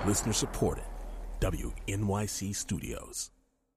Listener supported. WNYC Studios.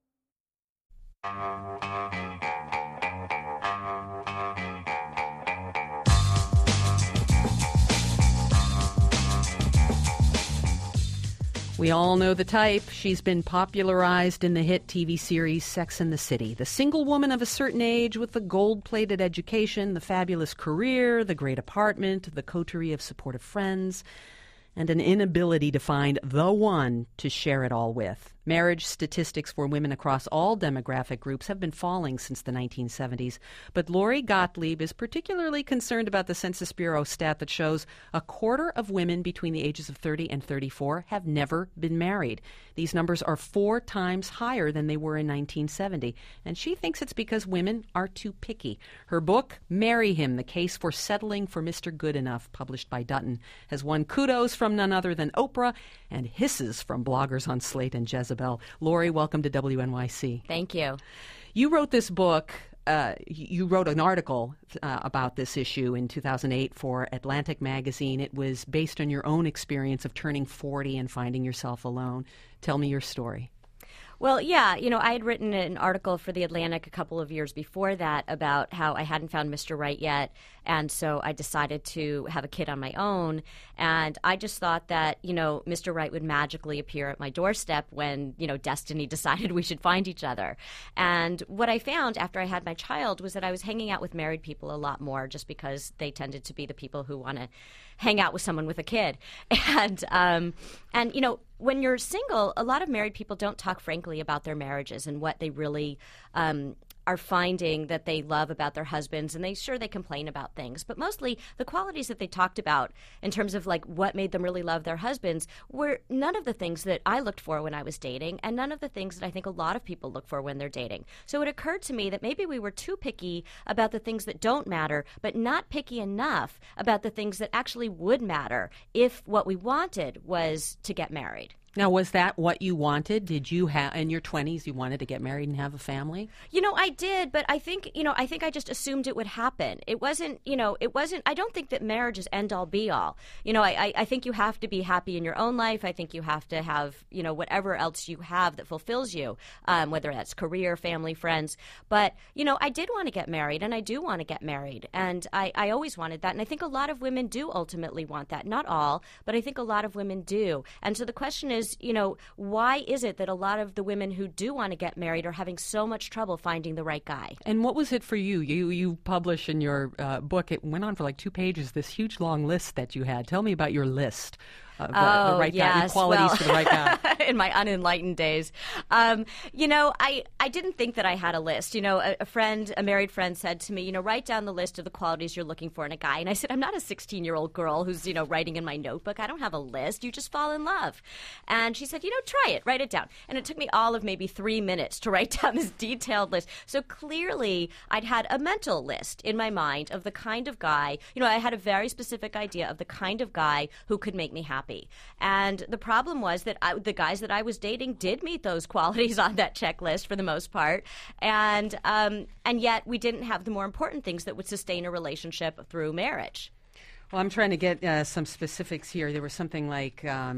We all know the type. She's been popularized in the hit TV series Sex and the City. The single woman of a certain age with the gold-plated education, the fabulous career, the great apartment, the coterie of supportive friends, and an inability to find the one to share it all with. Marriage statistics for women across all demographic groups have been falling since the 1970s, but Lori Gottlieb is particularly concerned about the Census Bureau stat that shows a quarter of women between the ages of 30 and 34 have never been married. These numbers are 4 times higher than they were in 1970, and she thinks it's because women are too picky. Her book, Marry Him, The Case for Settling for Mr. Goodenough, published by Dutton, has won kudos from none other than Oprah and hisses from bloggers on Slate and Jezebel. Lori, welcome to WNYC. Thank you. You wrote this book. You wrote an article about this issue in 2008 for Atlantic Magazine. It was based on your own experience of turning 40 and finding yourself alone. Tell me your story. Well, yeah, I had written an article for The Atlantic a couple of years before that about how I hadn't found Mr. Right yet, and so I decided to have a kid on my own, and I just thought that, Mr. Right would magically appear at my doorstep when, destiny decided we should find each other. And what I found after I had my child was that I was hanging out with married people a lot more just because they tended to be the people who want to hang out with someone with a kid. And when you're single, a lot of married people don't talk frankly about their marriages and what they really are finding that they love about their husbands, and they complain about things. But mostly the qualities that they talked about in terms of like what made them really love their husbands were none of the things that I looked for when I was dating, and none of the things that I think a lot of people look for when they're dating. So it occurred to me that maybe we were too picky about the things that don't matter, but not picky enough about the things that actually would matter if what we wanted was to get married. Now, was that what you wanted? Did you have, in your 20s, you wanted to get married and have a family? I did, but I think I just assumed it would happen. It wasn't, I don't think that marriage is end all be all. I think you have to be happy in your own life. I think you have to have, whatever else you have that fulfills you, whether that's career, family, friends. But, I did want to get married, and I do want to get married. And I always wanted that. And I think a lot of women do ultimately want that. Not all, but I think a lot of women do. And so the question is, why is it that a lot of the women who do want to get married are having so much trouble finding the right guy? And what was it for you? You publish in your book, it went on for like 2 pages, this huge long list that you had. Tell me about your list. The right guy, the qualities for the right guy. In my unenlightened days. I didn't think that I had a list. A married friend said to me, write down the list of the qualities you're looking for in a guy. And I said, I'm not a 16-year-old girl who's, writing in my notebook. I don't have a list. You just fall in love. And she said, try it. Write it down. And it took me all of maybe 3 minutes to write down this detailed list. So clearly, I'd had a mental list in my mind of the kind of guy, I had a very specific idea of the kind of guy who could make me happy. And the problem was that the guys that I was dating did meet those qualities on that checklist for the most part, and yet we didn't have the more important things that would sustain a relationship through marriage. Well, I'm trying to get some specifics here. There was something like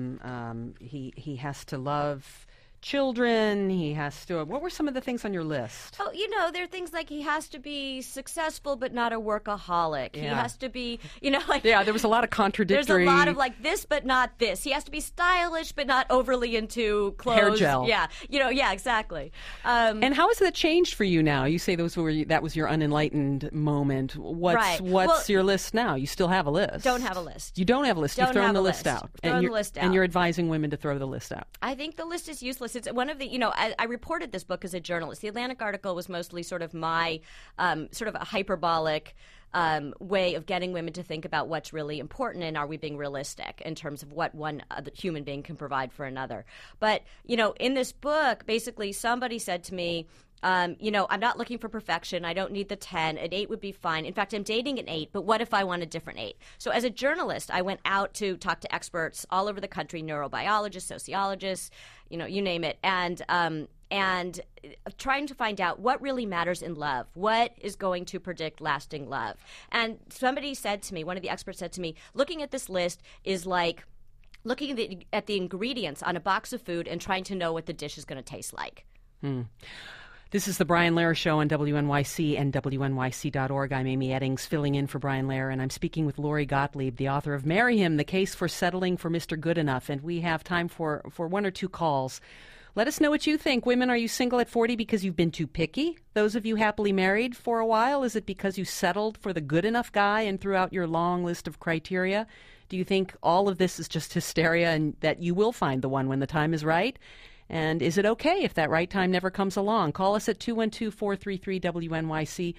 he has to love children, he has to... What were some of the things on your list? Oh, there are things like he has to be successful but not a workaholic. Yeah. He has to be, Yeah, there was a lot of contradictory... There's a lot of like this but not this. He has to be stylish but not overly into clothes. Hair gel. Yeah, yeah, exactly. And how has that changed for you now? You say that was your unenlightened moment. What's your list now? You still have a list. Don't have a list. You don't have a list. You've thrown the list out. Thrown the list out. And you're advising women to throw the list out. I think the list is useless. It's one of the, I reported this book as a journalist. The Atlantic article was mostly sort of my sort of a hyperbolic way of getting women to think about what's really important and are we being realistic in terms of what one human being can provide for another. But, in this book, basically somebody said to me, I'm not looking for perfection. I don't need the 10. An 8 would be fine. In fact, I'm dating an 8, but what if I want a different 8? So as a journalist, I went out to talk to experts all over the country, neurobiologists, sociologists, you name it, and trying to find out what really matters in love, what is going to predict lasting love. And somebody said to me, one of the experts said to me, looking at this list is like looking at the ingredients on a box of food and trying to know what the dish is going to taste like. This is the Brian Lehrer Show on WNYC and WNYC.org. I'm Amy Eddings, filling in for Brian Lehrer, and I'm speaking with Lori Gottlieb, the author of Marry Him, The Case for Settling for Mr. Goodenough. And we have time for one or two calls. Let us know what you think. Women, are you single at 40 because you've been too picky? Those of you happily married for a while, is it because you settled for the good enough guy and threw out your long list of criteria? Do you think all of this is just hysteria and that you will find the one when the time is right? And is it okay if that right time never comes along? Call us at 212-433-WNYC,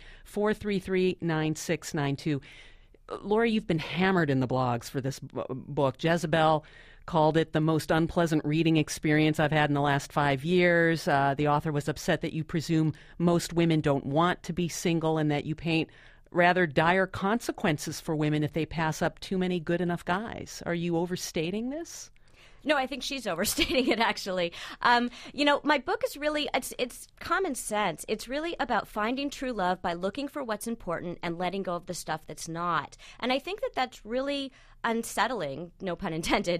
433-9692. Lori, you've been hammered in the blogs for this book. Jezebel called it the most unpleasant reading experience I've had in the last 5 years. The author was upset that you presume most women don't want to be single and that you paint rather dire consequences for women if they pass up too many good enough guys. Are you overstating this? No, I think she's overstating it, actually. My book is really, it's common sense. It's really about finding true love by looking for what's important and letting go of the stuff that's not. And I think that that's really unsettling, no pun intended,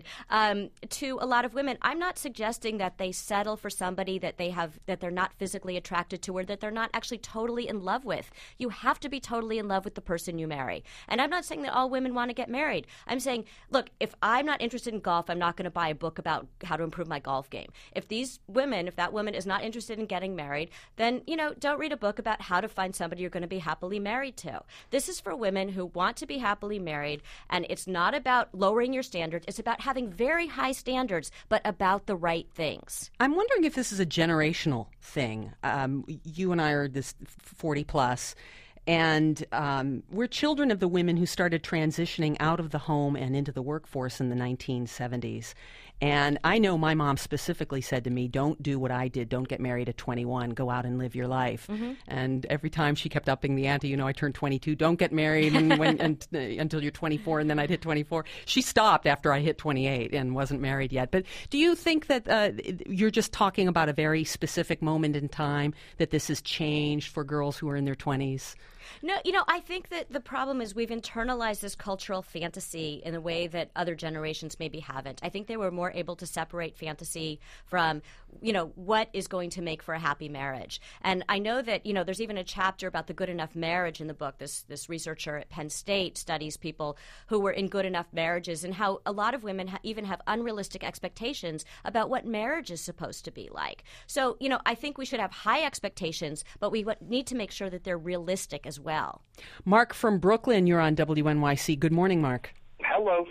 to a lot of women. I'm not suggesting that they settle for somebody that they're not physically attracted to or that they're not actually totally in love with. You have to be totally in love with the person you marry. And I'm not saying that all women want to get married. I'm saying, look, if I'm not interested in golf, I'm not going to buy a book about how to improve my golf game. If that woman is not interested in getting married, then, don't read a book about how to find somebody you're going to be happily married to. This is for women who want to be happily married, and it's not about lowering your standards. It's about having very high standards, but about the right things. I'm wondering if this is a generational thing. You and I are this 40 plus, and we're children of the women who started transitioning out of the home and into the workforce in the 1970s. And I know my mom specifically said to me, don't do what I did. Don't get married at 21. Go out and live your life. Mm-hmm. And every time she kept upping the ante, I turned 22. Don't get married until you're 24. And then I'd hit 24. She stopped after I hit 28 and wasn't married yet. But do you think that you're just talking about a very specific moment in time that this has changed for girls who are in their 20s? No, I think that the problem is we've internalized this cultural fantasy in a way that other generations maybe haven't. I think they were more able to separate fantasy from, what is going to make for a happy marriage. And I know that, there's even a chapter about the good enough marriage in the book. This researcher at Penn State studies people who were in good enough marriages and how a lot of women even have unrealistic expectations about what marriage is supposed to be like. So, I think we should have high expectations, but we need to make sure that they're realistic as well. Mark from Brooklyn, you're on WNYC. Good morning, Mark. Hello.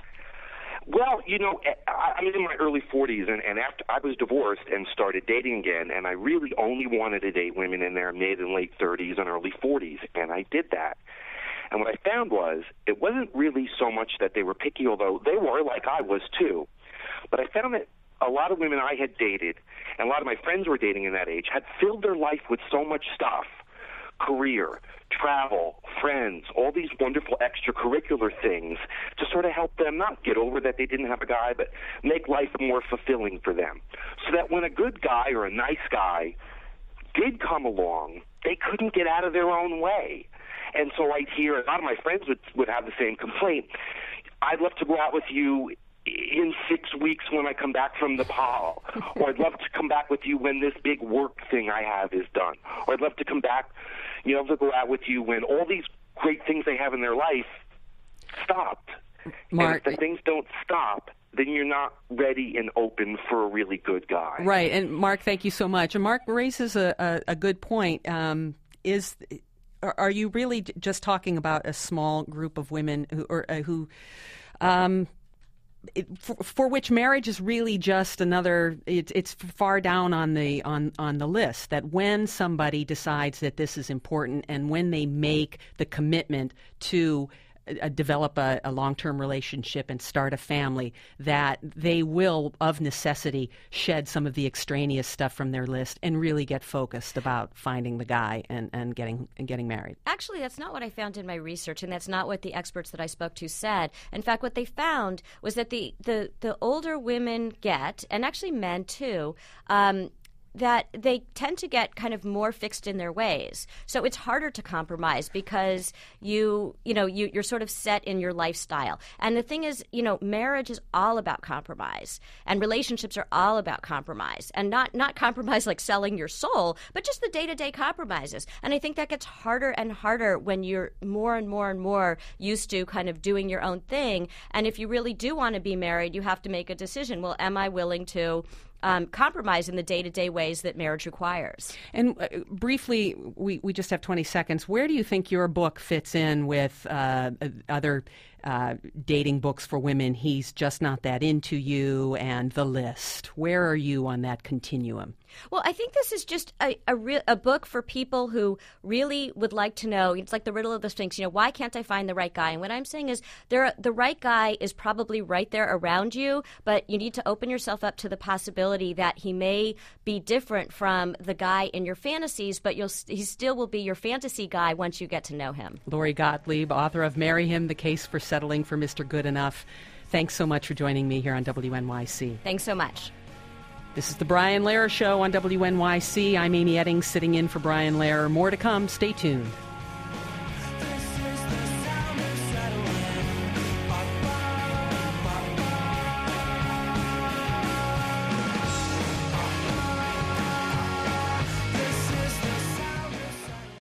Well, I'm in my early 40s, and after I was divorced and started dating again, and I really only wanted to date women in their mid and late 30s and early 40s, and I did that. And what I found was it wasn't really so much that they were picky, although they were, like I was too. But I found that a lot of women I had dated, and a lot of my friends were dating in that age, had filled their life with so much stuff. Career, travel, friends, all these wonderful extracurricular things to sort of help them not get over that they didn't have a guy, but make life more fulfilling for them. So that when a good guy or a nice guy did come along, they couldn't get out of their own way. And so I'd hear a lot of my friends would have the same complaint. I'd love to go out with you in 6 weeks when I come back from Nepal, or I'd love to come back with you when this big work thing I have is done, or I'd love to come back, to go out with you when all these great things they have in their life stopped. Mark, and if the things don't stop, then you're not ready and open for a really good guy. Right, and Mark, thank you so much. And Mark raises a good point. Are you really just talking about a small group of women who for which marriage is really just another, it's far down on the list, that when somebody decides that this is important and when they make the commitment to develop a long-term relationship and start a family, that they will, of necessity, shed some of the extraneous stuff from their list and really get focused about finding the guy and getting married. Actually, that's not what I found in my research, and that's not what the experts that I spoke to said. In fact, what they found was that the older women get, and actually men too, that they tend to get kind of more fixed in their ways. So it's harder to compromise because you're sort of set in your lifestyle. And the thing is, marriage is all about compromise, and relationships are all about compromise, and not compromise like selling your soul, but just the day-to-day compromises. And I think that gets harder and harder when you're more and more and more used to kind of doing your own thing. And if you really do want to be married, you have to make a decision. Well, am I willing to compromise in the day-to-day ways that marriage requires? And briefly, we just have 20 seconds. Where do you think your book fits in with other dating books for women? He's Just Not That Into You and The List. Where are you on that continuum? Well, I think this is just a book for people who really would like to know. It's like the riddle of the Sphinx. Why can't I find the right guy? And what I'm saying is the right guy is probably right there around you, but you need to open yourself up to the possibility that he may be different from the guy in your fantasies, but he still will be your fantasy guy once you get to know him. Lori Gottlieb, author of Marry Him, The Case for Settling for Mr. Good Enough. Thanks so much for joining me here on WNYC. Thanks so much. This is the Brian Lehrer Show on WNYC. I'm Amy Eddings, sitting in for Brian Lehrer. More to come. Stay tuned.